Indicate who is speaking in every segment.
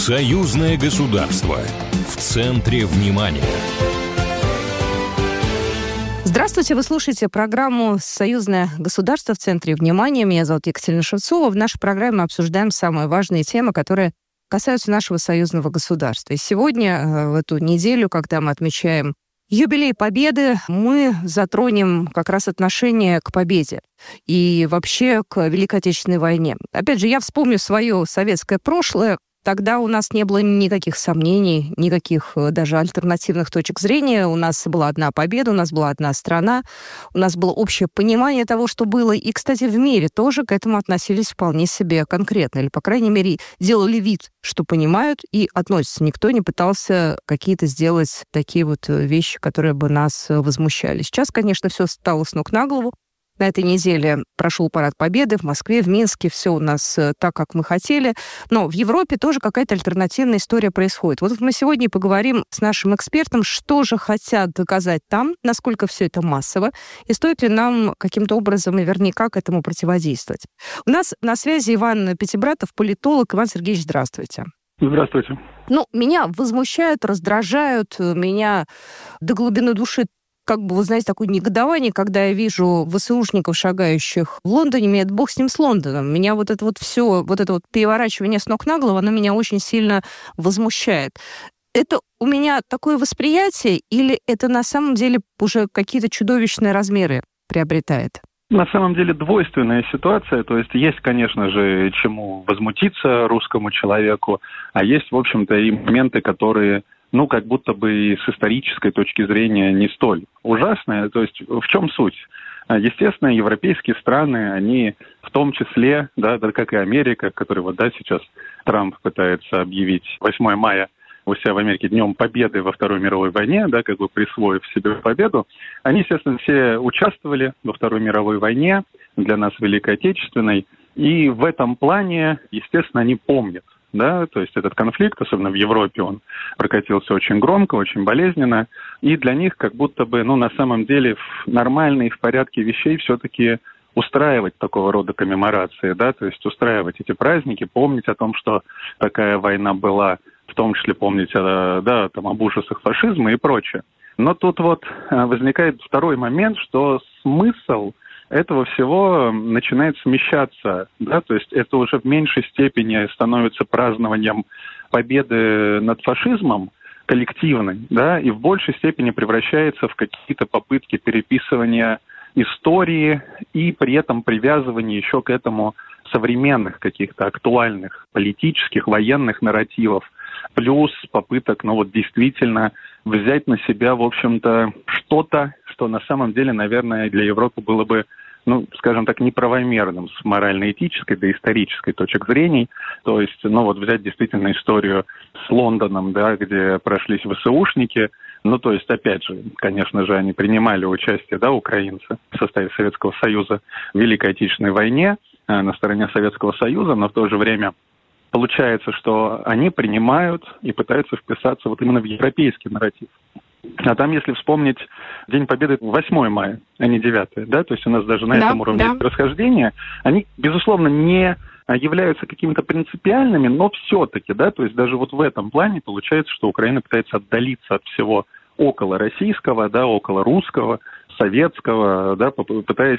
Speaker 1: Союзное государство в центре внимания.
Speaker 2: Здравствуйте, вы слушаете программу «Союзное государство в центре внимания». Меня зовут Екатерина Шевцова. В нашей программе мы обсуждаем самые важные темы, которые касаются нашего союзного государства. И сегодня, в эту неделю, когда мы отмечаем юбилей Победы, мы затронем как раз отношение к победе и вообще к Великой Отечественной войне. Опять же, я вспомню свое советское прошлое. Тогда у нас не было никаких сомнений, никаких даже альтернативных точек зрения. У нас была одна победа, у нас была одна страна, у нас было общее понимание того, что было. И, кстати, в мире тоже к этому относились вполне себе конкретно. Или, по крайней мере, делали вид, что понимают и относятся. Никто не пытался какие-то сделать такие вот вещи, которые бы нас возмущали. Сейчас, конечно, все стало с ног на голову. На этой неделе прошел парад Победы в Москве, в Минске. Все у нас так, как мы хотели. Но в Европе тоже какая-то альтернативная история происходит. Вот мы сегодня поговорим с нашим экспертом, что же хотят доказать там, насколько все это массово, и стоит ли нам каким-то образом наверняка к этому противодействовать. У нас на связи Иван Пятибратов, политолог. Иван Сергеевич, здравствуйте.
Speaker 3: Здравствуйте.
Speaker 2: Меня возмущают, раздражают, меня до глубины души вы знаете, такое негодование, когда я вижу ВСУшников, шагающих в Лондоне, меня бог с ним, с Лондоном. Меня вот это переворачивание с ног на голову, оно меня очень сильно возмущает. Это у меня такое восприятие, или это на самом деле уже какие-то чудовищные размеры приобретает?
Speaker 3: На самом деле двойственная ситуация, то есть, конечно же, чему возмутиться русскому человеку, а есть, в общем-то, и моменты, которые как будто бы с исторической точки зрения не столь ужасные. То есть в чем суть? Естественно, европейские страны, они в том числе, как и Америка, который сейчас Трамп пытается объявить 8 мая у себя в Америке Днем Победы во Второй мировой войне, присвоив себе победу, они, естественно, все участвовали во Второй мировой войне, для нас Великой Отечественной, и в этом плане, естественно, они помнят. То есть этот конфликт, особенно в Европе, он прокатился очень громко, очень болезненно, и для них как будто бы, на самом деле, нормально и в порядке вещей все-таки устраивать такого рода коммеморации, то есть устраивать эти праздники, помнить о том, что такая война была, в том числе помнить об ужасах фашизма и прочее. Но тут возникает второй момент, что смысл этого всего начинает смещаться, то есть это уже в меньшей степени становится празднованием победы над фашизмом коллективной, и в большей степени превращается в какие-то попытки переписывания истории и при этом привязывания еще к этому современных каких-то актуальных политических, военных нарративов, плюс попыток, действительно взять на себя, в общем-то, что-то, что на самом деле, наверное, для Европы было бы, скажем так, неправомерным с морально-этической, да исторической точек зрения. То есть, взять действительно историю с Лондоном, где прошлись ВСУшники. То есть, опять же, конечно же, они принимали участие, украинцы в составе Советского Союза в Великой Отечественной войне на стороне Советского Союза, но в то же время получается, что они принимают и пытаются вписаться именно в европейский нарратив. А там, если вспомнить, День Победы 8 мая, а не 9, то есть у нас даже на этом уровне расхождения, они, безусловно, не являются какими-то принципиальными, но все-таки, то есть даже в этом плане получается, что Украина пытается отдалиться от всего около российского, около русского, советского, пытаясь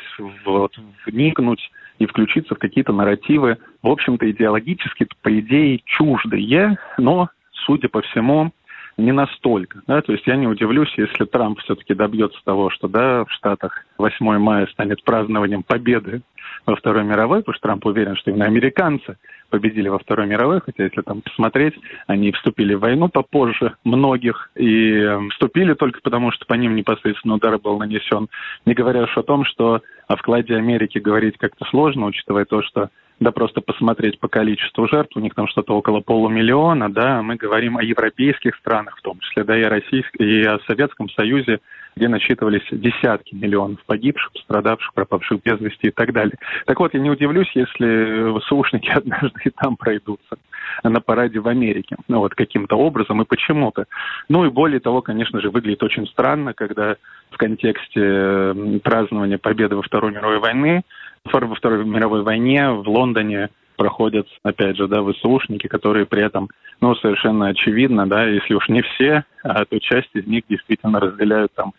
Speaker 3: вникнуть и включиться в какие-то нарративы, в общем-то, идеологически, по идее, чуждые, но, судя по всему, не настолько. То есть я не удивлюсь, если Трамп все-таки добьется того, что в Штатах 8 мая станет празднованием победы во Второй мировой, потому что Трамп уверен, что именно американцы победили во Второй мировой, хотя если там посмотреть, они вступили в войну попозже многих и вступили только потому, что по ним непосредственно удар был нанесен. Не говоря уж о том, что о вкладе Америки говорить как-то сложно, учитывая то, что просто посмотреть по количеству жертв, у них там что-то около 500 000, мы говорим о европейских странах, в том числе, и о Советском Союзе, где насчитывались десятки миллионов погибших, пострадавших, пропавших без вести и так далее. Так вот, я не удивлюсь, если ВСУшники однажды и там пройдутся на параде в Америке, каким-то образом и почему-то. И более того, конечно же, выглядит очень странно, когда в контексте празднования победы во Второй мировой войне в Второй мировой войне в Лондоне проходят, опять же, да, ВСУшники, которые при этом, совершенно очевидно, да, если уж не все, то часть из них действительно разделяют там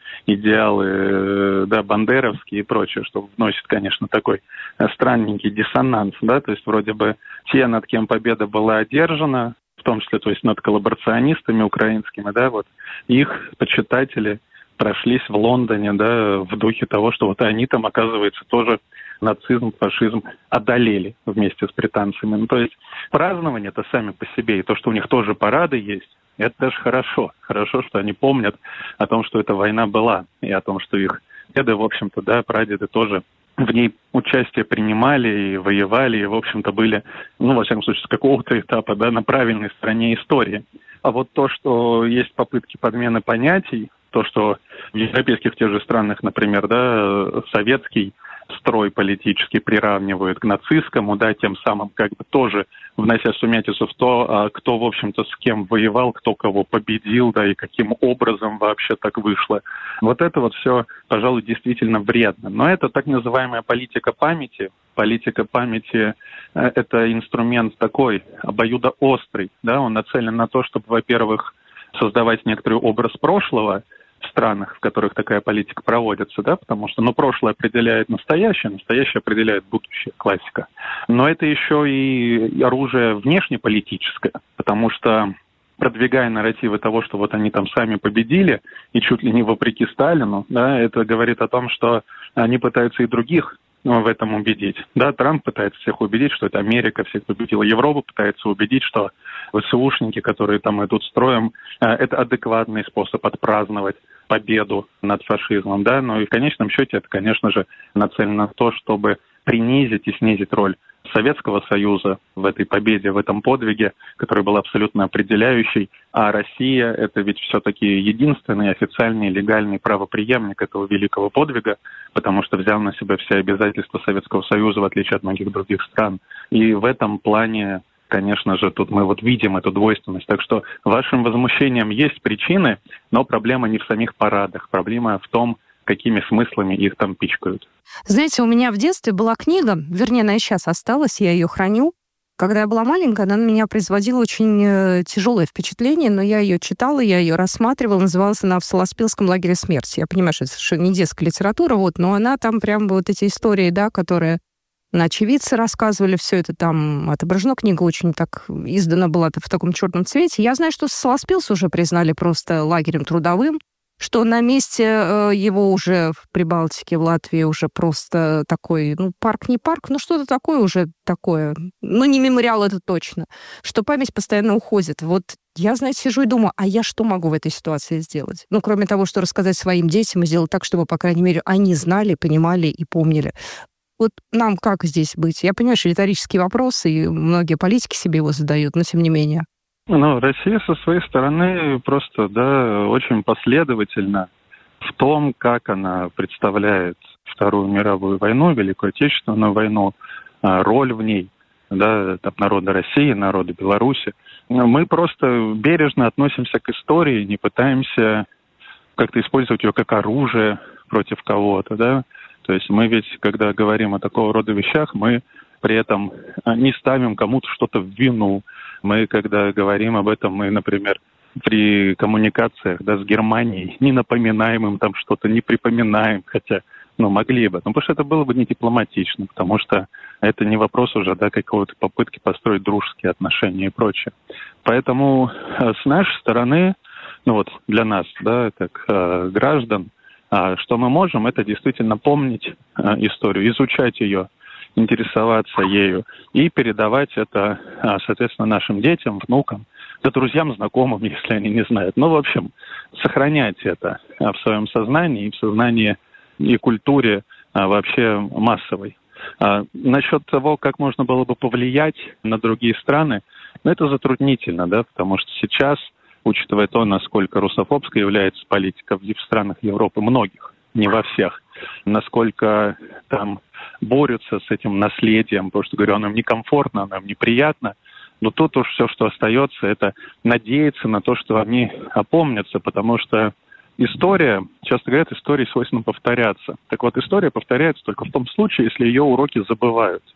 Speaker 3: идеалы, да, бандеровские и прочее, что вносит, конечно, такой странненький диссонанс, да, то есть вроде бы те, над кем победа была одержана, в том числе, то есть над коллаборационистами украинскими, да, вот их почитатели прошлись в Лондоне, да, в духе того, что вот они там, оказывается, тоже нацизм, фашизм одолели вместе с британцами. То есть празднование-то сами по себе, и то, что у них тоже парады есть, это даже хорошо. Хорошо, что они помнят о том, что эта война была, и о том, что их деды, в общем-то, да, прадеды тоже в ней участие принимали и воевали, и, в общем-то, были, во всяком случае, с какого-то этапа, да, на правильной стороне истории. А вот то, что есть попытки подмены понятий, то, что в европейских тех же странах, например, да, советский строй политический приравнивают к нацистскому, да, тем самым как бы тоже внося сумятицу в то, кто, в общем-то, с кем воевал, кто кого победил, да, и каким образом вообще так вышло. Вот это вот все, пожалуй, действительно вредно. Но это так называемая политика памяти. Политика памяти – это инструмент такой обоюдоострый, да, он нацелен на то, чтобы, во-первых, создавать некоторый образ прошлого в странах, в которых такая политика проводится, да, потому что, прошлое определяет настоящее, настоящее определяет будущее, классика. Но это еще и оружие внешнеполитическое, потому что, продвигая нарративы того, что вот они там сами победили, и чуть ли не вопреки Сталину, да, это говорит о том, что они пытаются и других в этом убедить. Да, Трамп пытается всех убедить, что это Америка всех победила. Европа пытается убедить, что ВСУшники, которые там идут строем, это адекватный способ отпраздновать победу над фашизмом. Да? Но и в конечном счете это, конечно же, нацелено на то, чтобы принизить и снизить роль Советского Союза в этой победе, в этом подвиге, который был абсолютно определяющий. А Россия – это ведь все-таки единственный официальный легальный правопреемник этого великого подвига, потому что взял на себя все обязательства Советского Союза, в отличие от многих других стран. И в этом плане, конечно же, тут мы вот видим эту двойственность. Так что вашим возмущением есть причины, но проблема не в самих парадах. Проблема в том, какими смыслами их там пичкают.
Speaker 2: Знаете, у меня в детстве была книга, вернее, она и сейчас осталась, я ее храню. Когда я была маленькая, она на меня производила очень тяжелое впечатление, но я ее читала, я ее рассматривала, называлась она «В Солоспилском лагере смерти». Я понимаю, что это совершенно не детская литература, но она там прям вот эти истории, да, которые очевидцы рассказывали, все это там отображено. Книга очень так издана была в таком черном цвете. Я знаю, что Солоспилс уже признали просто лагерем трудовым, что на месте его уже в Прибалтике, в Латвии уже просто такой, парк не парк, что-то такое уже такое. Не мемориал, это точно. Что память постоянно уходит. Вот я, знаете, сижу и думаю, а я что могу в этой ситуации сделать? Кроме того, что рассказать своим детям и сделать так, чтобы, по крайней мере, они знали, понимали и помнили. Вот нам как здесь быть? Я понимаю, что риторический вопрос, и многие политики себе его задают, но тем не менее.
Speaker 3: Россия со своей стороны просто, да, очень последовательна в том, как она представляет Вторую мировую войну, Великую Отечественную войну, роль в ней, да, там, народа России, народа Беларуси. Мы просто бережно относимся к истории, не пытаемся как-то использовать ее как оружие против кого-то, да. То есть мы ведь, когда говорим о такого рода вещах, мы при этом не ставим кому-то что-то в вину. Мы, когда говорим об этом, мы, например, при коммуникациях, да, с Германией не напоминаем им там что-то, не припоминаем, хотя, могли бы. Потому что это было бы не дипломатично, потому что это не вопрос уже, да, какой-то попытки построить дружеские отношения и прочее. Поэтому с нашей стороны, для нас, да, как граждан, что мы можем, это действительно помнить историю, изучать ее, интересоваться ею и передавать это, соответственно, нашим детям, внукам, да друзьям, знакомым, если они не знают. В общем, сохранять это в своем сознании и в сознании и культуре вообще массовой. Насчет того, как можно было бы повлиять на другие страны, это затруднительно, да, потому что сейчас, учитывая то, насколько русофобской является политика в странах Европы, многих, не во всех, насколько там борются с этим наследием, потому что, говорю, оно им некомфортно, оно им неприятно. Но тут уж все, что остается, это надеяться на то, что они опомнятся, потому что история, часто говорят, истории свойственно повторяться. Так вот, история повторяется только в том случае, если ее уроки забывают.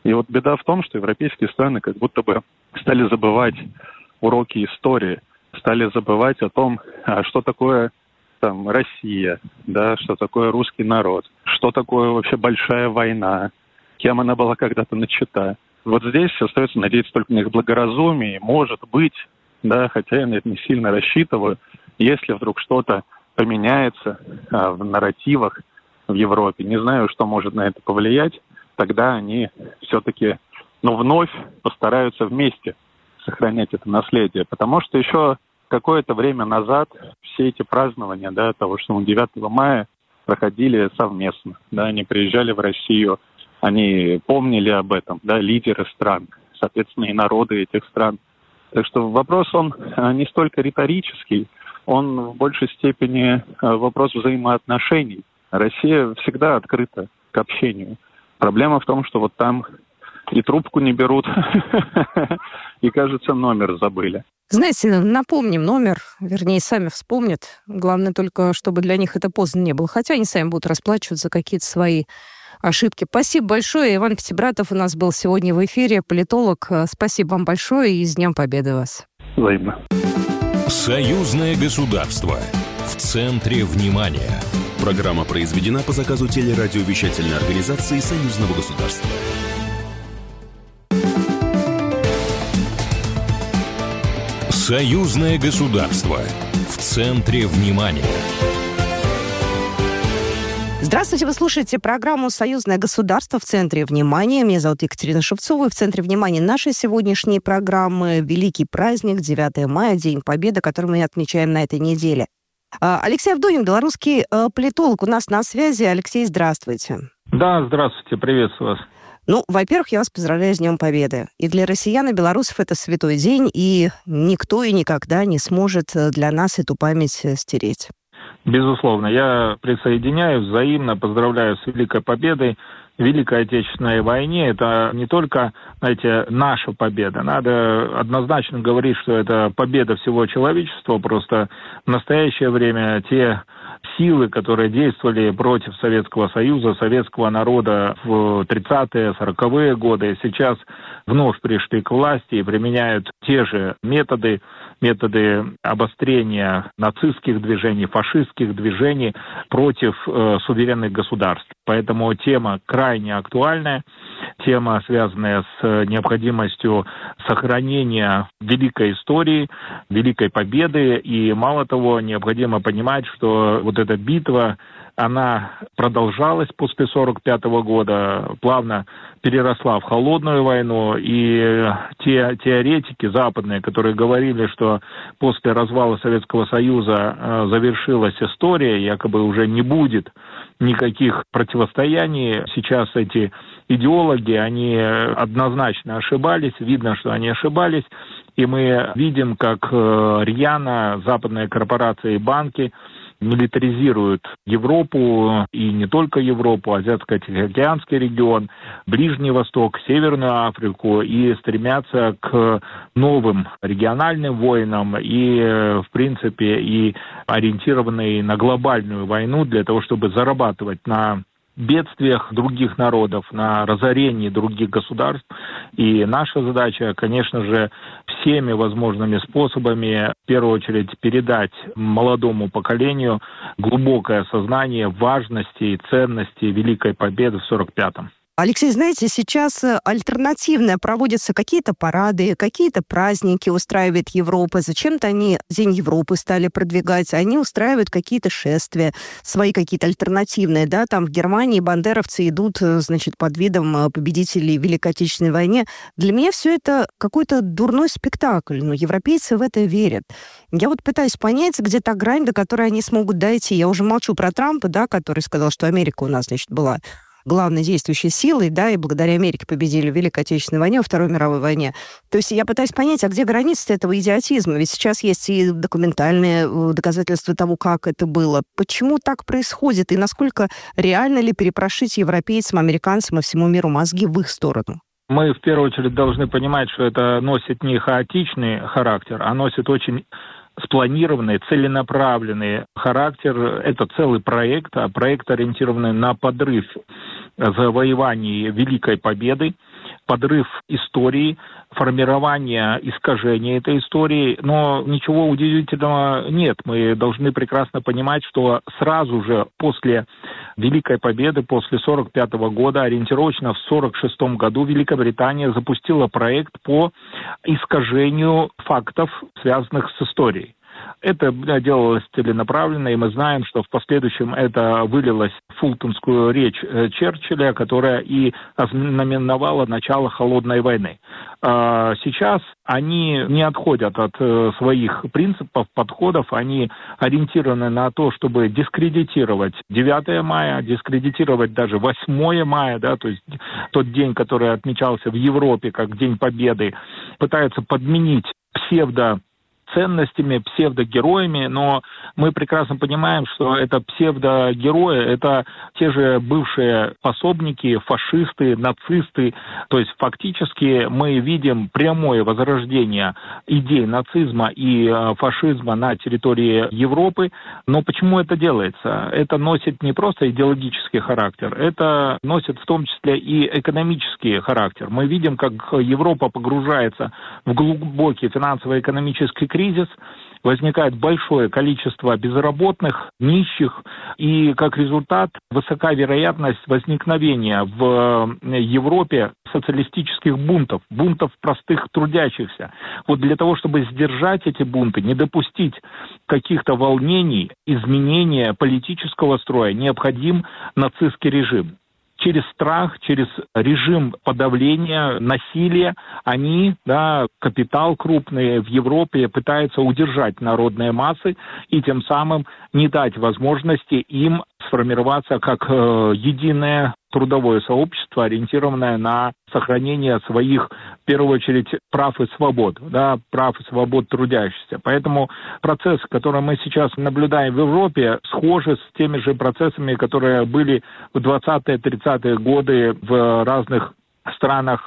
Speaker 3: И вот беда в том, что европейские страны как будто бы стали забывать уроки истории, стали забывать о том, что такое там Россия, да, что такое русский народ, что такое вообще большая война, кем она была когда-то начата. Вот здесь остается надеяться только на их благоразумие, может быть, да, хотя я на это не сильно рассчитываю, если вдруг что-то поменяется в нарративах в Европе, не знаю, что может на это повлиять, тогда они все-таки, вновь постараются вместе сохранять это наследие. Потому что еще какое-то время назад все эти празднования, да, того, что 9 мая проходили совместно, да, они приезжали в Россию, они помнили об этом, да, лидеры стран, соответственно, и народы этих стран. Так что вопрос, он не столько риторический, он в большей степени вопрос взаимоотношений. Россия всегда открыта к общению. Проблема в том, что вот там и трубку не берут, и, кажется, номер забыли.
Speaker 2: Знаете, напомним номер, вернее, сами вспомнят. Главное только, чтобы для них это поздно не было. Хотя они сами будут расплачиваться за какие-то свои ошибки. Спасибо большое. Иван Пятибратов у нас был сегодня в эфире, политолог. Спасибо вам большое и с Днем Победы вас.
Speaker 3: Взаимно.
Speaker 1: Союзное государство. В центре внимания.
Speaker 4: Программа произведена по заказу телерадиовещательной организации Союзного государства.
Speaker 1: Союзное государство. В центре внимания.
Speaker 2: Здравствуйте, вы слушаете программу «Союзное государство. В центре внимания». Меня зовут Екатерина Шевцова. И в центре внимания нашей сегодняшней программы великий праздник 9 мая, День Победы, который мы отмечаем на этой неделе. Алексей Авдонин, белорусский политолог, у нас на связи. Алексей, здравствуйте.
Speaker 5: Да, здравствуйте, приветствую вас.
Speaker 2: Во-первых, я вас поздравляю с Днем Победы. И для россиян и белорусов это святой день, и никто и никогда не сможет для нас эту память стереть.
Speaker 5: Безусловно, я присоединяюсь, взаимно поздравляю с Великой Победой. В Великой Отечественной войне это не только, наша победа. Надо однозначно говорить, что это победа всего человечества. Просто в настоящее время те силы, которые действовали против Советского Союза, советского народа в 30-е, 40-е годы, сейчас вновь пришли к власти и применяют те же методы обострения нацистских движений, фашистских движений против суверенных государств. Поэтому тема крайне актуальная, тема, связанная с необходимостью сохранения великой истории, великой победы. И мало того, необходимо понимать, что вот эта битва, она продолжалась после 1945 года, плавно переросла в холодную войну, и те теоретики западные, которые говорили, что после развала Советского Союза завершилась история, якобы уже не будет никаких противостояний, сейчас эти идеологи, они однозначно ошибались, видно, что они ошибались, и мы видим, как рьяно западные корпорации и банки милитаризируют Европу, и не только Европу, Азиатско-Тихоокеанский регион, Ближний Восток, Северную Африку, и стремятся к новым региональным войнам и, в принципе, и ориентированные на глобальную войну для того, чтобы зарабатывать на бедствиях других народов, на разорении других государств. И наша задача, конечно же, всеми возможными способами, в первую очередь, передать молодому поколению глубокое сознание важности и ценности Великой Победы в 1945-м.
Speaker 2: Алексей, знаете, сейчас альтернативно проводятся какие-то парады, какие-то праздники устраивает Европа. Зачем-то они День Европы стали продвигать. Они устраивают какие-то шествия, свои какие-то альтернативные. Да? Там в Германии бандеровцы идут, под видом победителей в Великой Отечественной войне. Для меня все это какой-то дурной спектакль. Но европейцы в это верят. Я пытаюсь понять, где та грань, до которой они смогут дойти. Я уже молчу про Трампа, да, который сказал, что Америка у нас, была главной действующей силой, да, и благодаря Америке победили в Великой Отечественной войне, во Второй мировой войне. То есть я пытаюсь понять, а где границы этого идиотизма? Ведь сейчас есть и документальные доказательства того, как это было. Почему так происходит? И насколько реально ли перепрошить европейцам, американцам и всему миру мозги в их сторону?
Speaker 5: Мы в первую очередь должны понимать, что это носит не хаотичный характер, а носит очень спланированный, целенаправленный характер. Это целый проект, ориентированный на подрыв завоеваний Великой Победы. подрыв истории, формирование искажения этой истории. Но ничего удивительного нет. Мы должны прекрасно понимать, что сразу же после Великой Победы, после 1945 года, ориентировочно в 1946 году Великобритания запустила проект по искажению фактов, связанных с историей. Это делалось целенаправленно, и мы знаем, что в последующем это вылилось в фултонскую речь Черчилля, которая и ознаменовала начало Холодной войны. Сейчас они не отходят от своих принципов, подходов, они ориентированы на то, чтобы дискредитировать 9 мая, дискредитировать даже 8 мая, да, то есть тот день, который отмечался в Европе как День Победы, пытаются подменить ценностями, псевдогероями, но мы прекрасно понимаем, что это псевдогерои, это те же бывшие пособники, фашисты, нацисты. То есть фактически мы видим прямое возрождение идей нацизма и фашизма на территории Европы. Но почему это делается? Это носит не просто идеологический характер, это носит в том числе и экономический характер. Мы видим, как Европа погружается в глубокий финансово-экономический кризис, возникает большое количество безработных, нищих, и как результат высока вероятность возникновения в Европе социалистических бунтов простых трудящихся. Вот для того, чтобы сдержать эти бунты, не допустить каких-то волнений, изменения политического строя, необходим нацистский режим. Через страх, через режим подавления, насилия, они, капитал крупный в Европе пытаются удержать народные массы и тем самым не дать возможности им сформироваться как единое трудовое сообщество, ориентированное на сохранение своих, в первую очередь, прав и свобод, прав и свобод трудящихся. Поэтому процессы, которые мы сейчас наблюдаем в Европе, схожи с теми же процессами, которые были в 20-30-е годы в разных странах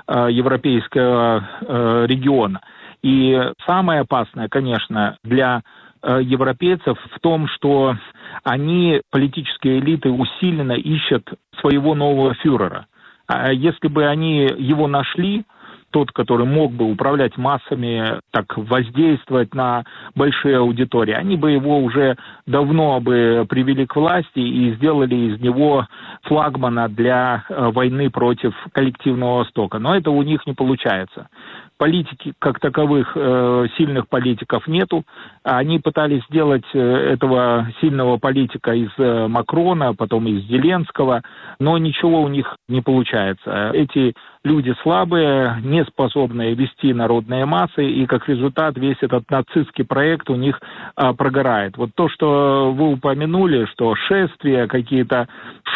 Speaker 5: европейского региона. И самое опасное, конечно, для европейцев в том, что они, политические элиты, усиленно ищут своего нового фюрера. А если бы они его нашли, тот, который мог бы управлять массами, так воздействовать на большие аудитории, они бы его уже давно бы привели к власти и сделали из него флагмана для войны против коллективного Востока. Но это у них не получается. Политики как таковых, сильных политиков нету. Они пытались сделать этого сильного политика из Макрона, потом из Зеленского, но ничего у них не получается. Эти люди слабые, не способные вести народные массы, и как результат весь этот нацистский проект у них прогорает. Вот то, что вы упомянули, что шествия, какие-то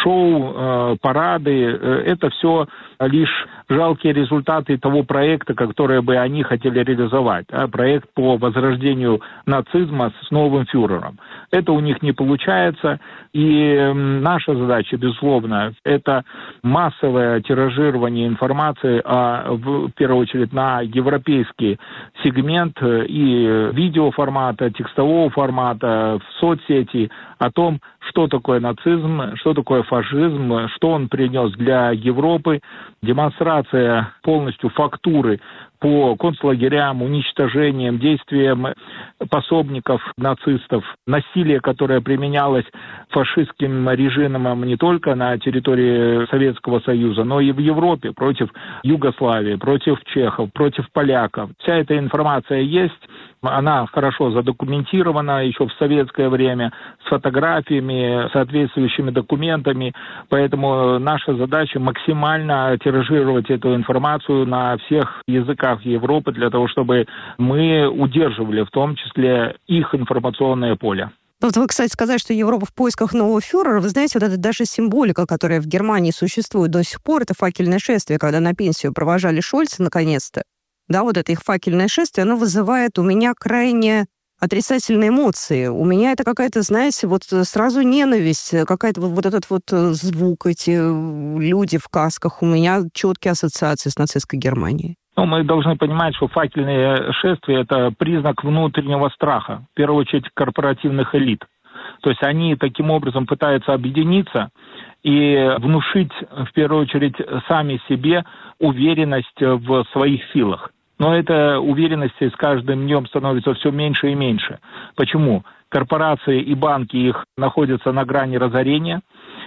Speaker 5: шоу, парады, это все лишь жалкие результаты того проекта, который бы они хотели реализовать. Проект по возрождению нацизма с новым фюрером. Это у них не получается. И наша задача, безусловно, это массовое тиражирование информации, в первую очередь на европейский сегмент и видеоформата, текстового формата, в соцсети, о том, что такое нацизм, что такое фашизм, что он принес для Европы. Демонстрация полностью фактуры по концлагерям, уничтожениям, действиям пособников нацистов, насилие, которое применялось фашистским режимом не только на территории Советского Союза, но и в Европе, против Югославии, против чехов, против поляков. Вся эта информация есть. Она хорошо задокументирована еще в советское время, с фотографиями, соответствующими документами. Поэтому наша задача максимально тиражировать эту информацию на всех языках Европы для того, чтобы мы удерживали в том числе их информационное поле.
Speaker 2: Вот вы, кстати, сказали, что Европа в поисках нового фюрера. Вы знаете, вот эта даже символика, которая в Германии существует до сих пор, это факельное шествие, когда на пенсию провожали Шольца наконец-то. Да, вот это их факельное шествие, оно вызывает у меня крайне отрицательные эмоции. У меня это какая-то, знаете, вот сразу ненависть, какая-то вот этот вот звук, эти люди в касках. У меня четкие ассоциации с нацистской Германией.
Speaker 5: Мы должны понимать, что факельные шествия – это признак внутреннего страха, в первую очередь корпоративных элит. То есть они таким образом пытаются объединиться и внушить, в первую очередь, сами себе уверенность в своих силах. Но эта уверенность с каждым днем становится все меньше и меньше. Почему? Корпорации и банки их находятся на грани разорения.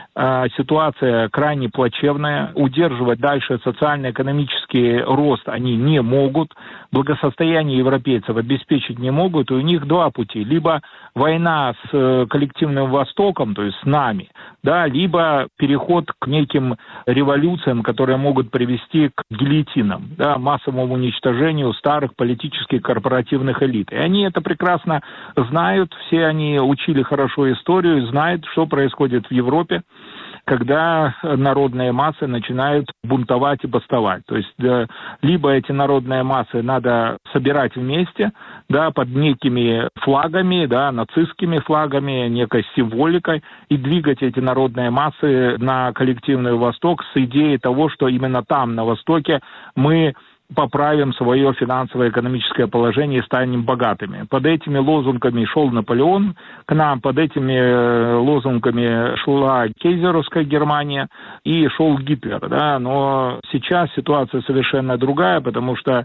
Speaker 5: Ситуация крайне плачевная. Удерживать дальше социально-экономический рост они не могут. Благосостояние европейцев обеспечить не могут. И у них два пути. Либо война с коллективным Востоком, то есть с нами, да, либо переход к неким революциям, которые могут привести к гильотинам, да, массовому уничтожению старых политических корпоративных элит. И они это прекрасно знают. Все они учили хорошо историю, знают, что происходит в Европе, когда народные массы начинают бунтовать и бастовать. То есть либо эти народные массы надо собирать вместе, да, под некими флагами, да, нацистскими флагами, некой символикой, и двигать эти народные массы на коллективный Восток с идеей того, что именно там, на Востоке, мы поправим свое финансово-экономическое положение и станем богатыми. Под этими лозунгами шел Наполеон к нам, под этими лозунгами шла Кейзеровская Германия и шел Гитлер. Да? Но сейчас ситуация совершенно другая, потому что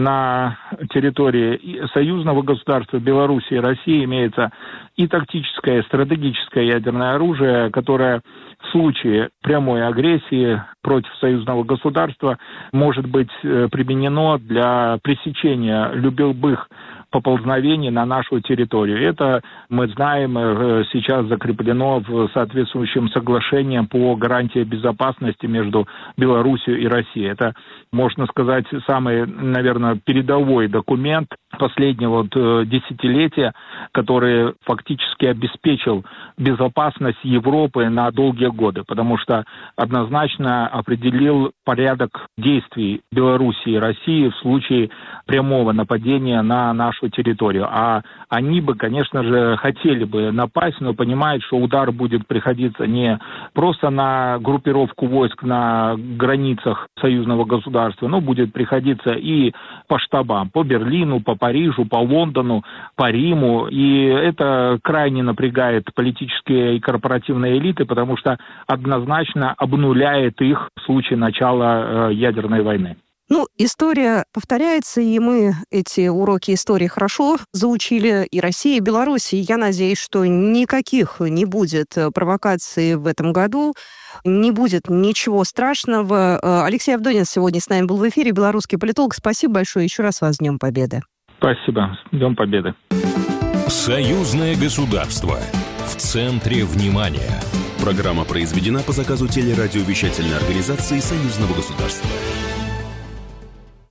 Speaker 5: на территории союзного государства Беларуси и России имеется и тактическое, и стратегическое ядерное оружие, которое в случае прямой агрессии против союзного государства может быть применено для пресечения любых поползновений на нашу территорию. Это, мы знаем, сейчас закреплено в соответствующем соглашении по гарантии безопасности между Беларусью и Россией. Это, можно сказать, самый, наверное, передовой документ последнего десятилетия, который фактически обеспечил безопасность Европы на долгие годы, потому что однозначно определил порядок действий Беларуси и России в случае прямого нападения на нашу территорию. А они бы, конечно же, хотели бы напасть, но понимают, что удар будет приходиться не просто на группировку войск на границах союзного государства, но будет приходиться и по штабам, по Берлину, по Парижу, по Лондону, по Риму. И это крайне напрягает политические и корпоративные элиты, потому что однозначно обнуляет их в случае начала ядерной войны.
Speaker 2: Ну, история повторяется, и мы эти уроки истории хорошо заучили, и Россия, и Беларусь. И я надеюсь, что никаких не будет провокаций в этом году, не будет ничего страшного. Алексей Авдонин сегодня с нами был в эфире, белорусский политолог. Спасибо большое. Еще раз вас с Днем Победы.
Speaker 5: Спасибо. С Днем Победы.
Speaker 1: Союзное государство. В центре внимания.
Speaker 4: Программа произведена по заказу телерадиовещательной организации Союзного государства.